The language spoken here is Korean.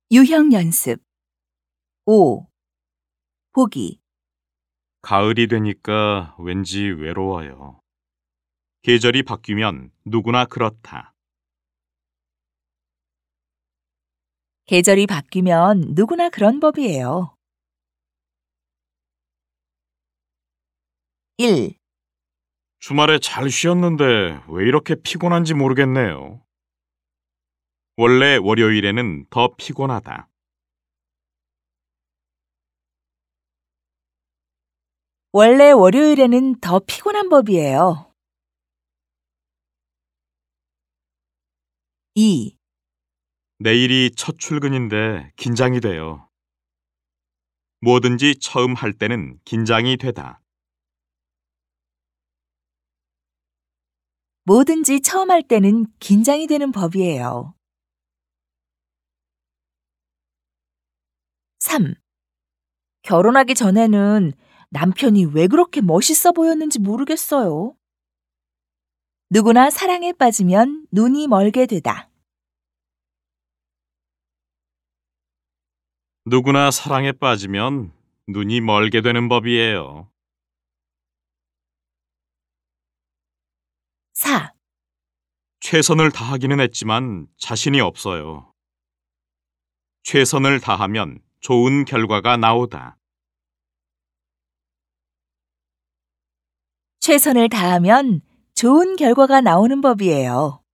유형 연습. 5. 보기. 가을이 되니까 왠지 외로워요. 계절이 바뀌면 누구나 그렇다. 계절이 바뀌면 누구나 그런 법이에요. 1. 주말에 잘 쉬었는데 왜 이렇게 피곤한지 모르겠네요. 원래 월요일에는 더 피곤하다. 원래 월요일에는 더 피곤한 법이에요. 2. 내일이 첫 출근인데 긴장이 돼요. 뭐든지 처음 할 때는 긴장이 되다. 뭐든지 처음 할 때는 긴장이 되는 법이에요. 3. 결혼하기 전에는 남편이 왜 그렇게 멋있어 보였는지 모르겠어요. 누구나 사랑에 빠지면 눈이 멀게 되다. 누구나 사랑에 빠지면 눈이 멀게 되는 법이에요. 4. 최선을 다하기는 했지만 자신이 없어요. 최선을 다하면 좋은 결과가 나오다. 최선을 다하면 좋은 결과가 나오는 법이에요.